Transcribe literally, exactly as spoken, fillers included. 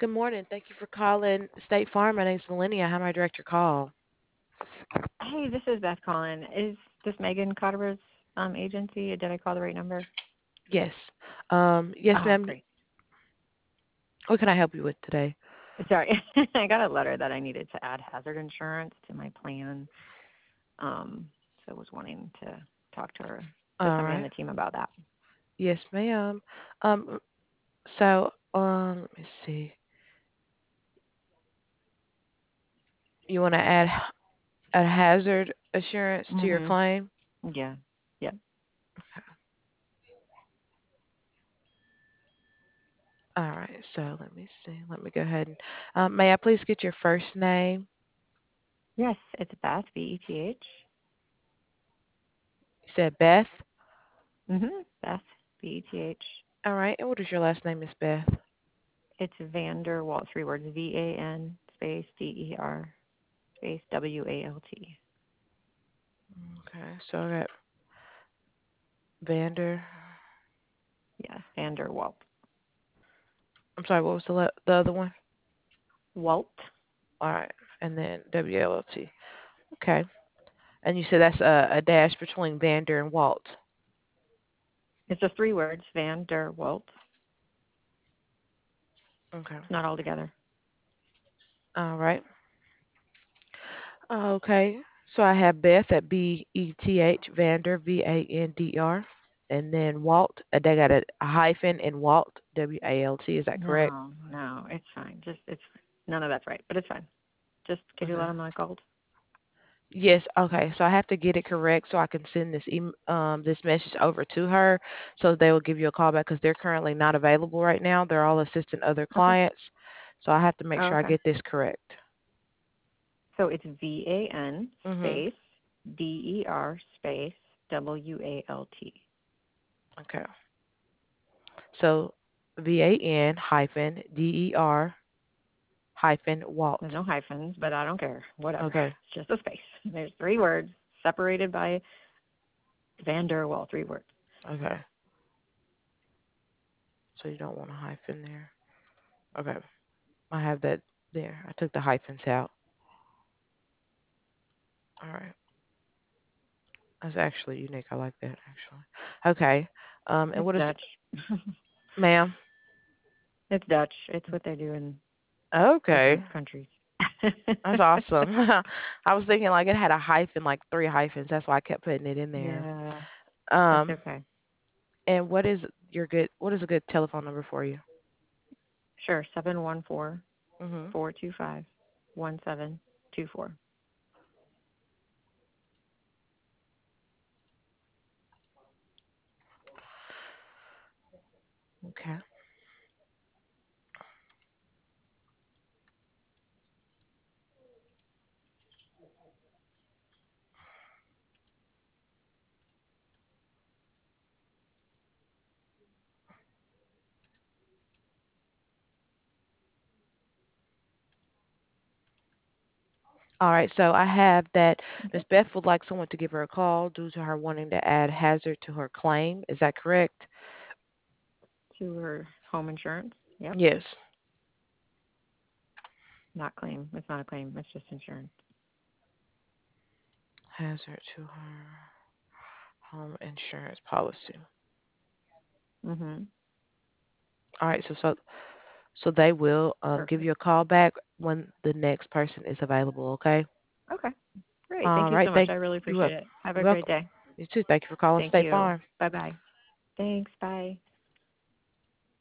Good morning. Thank you for calling State Farm. My name's Millennia. How may I direct your call? Hey, this is Beth calling. Is this Megan Cotter's um, agency? Did I call the right number? Yes. Um, yes, Oh, ma'am. great. What can I help you with today? Sorry, I got a letter that I needed to add hazard insurance to my plan. Um, so I was wanting to talk to her, to All somebody on right. the team about that. Yes, ma'am. Um, so, um, let me see. You want to add h- a hazard assurance to your Mhm. claim? Yeah. Yep. All right. So let me see. Let me go ahead and um, may I please get your first name? Yes, it's Beth B E T H. You said Beth. Mhm. Beth B E T H. All right. And what is your last name, Miss Beth? It's Vander Walt. Three words. V A N space D E R space W A L T. Okay. So I got Vander. Yeah, Vander Walt. I'm sorry. What was the le- the other one? Walt. All right. And then W L L T. Okay. And you said that's a, a dash between Vander and Walt. It's just three words, Van der Walt. Okay. It's not all together. All right. Okay. So I have Beth at B E T H, Vander, V A N D R, and then Walt. uh, They got a, a hyphen in Walt, W A L T. Is that correct? No, no, it's fine. Just it's none of that's right, but it's fine. Just could you let Okay. them know I called? Yes. Okay. So I have to get it correct so I can send this em um this message over to her, so they will give you a call back because they're currently not available right now. They're all assisting other Okay. clients, so I have to make Oh, sure I okay. get this correct. So it's V A N Mhm. space D E R space W A L T. Okay. So V A N hyphen D E R hyphen Walt. There's no hyphens, but I don't care. Whatever. Okay. It's just a space. There's three words separated by Van der Walt. Three words. Okay. So you don't want a hyphen there. Okay. I have that there. I took the hyphens out. All right. That's actually unique. I like that actually. Okay. Um and It's what is Dutch. ma'am? It's Dutch. It's what they do in Okay. different countries. That's awesome. I was thinking like it had a hyphen, like three hyphens. That's why I kept putting it in there. Yeah, that's Um okay. and what is your good what is a good telephone number for you? Sure, seven one four Mhm. four two five one seven two four. Okay. All right, so I have that Miss Okay. Beth would like someone to give her a call due to her wanting to add hazard to her claim. Is that correct? To her home insurance. Yep. Yes. Not claim. It's not a claim. It's just insurance. Hazard to her home insurance policy. Mhm. All right, so so so they will um, give Perfect. you a call back when the next person is available. Okay. Okay. Great. All Thank you right. so much. Thank I really you. appreciate Wel- it. Have You're a great welcome. day. You too. Thank you for calling Thank State you. Farm. Bye bye. Thanks. Bye.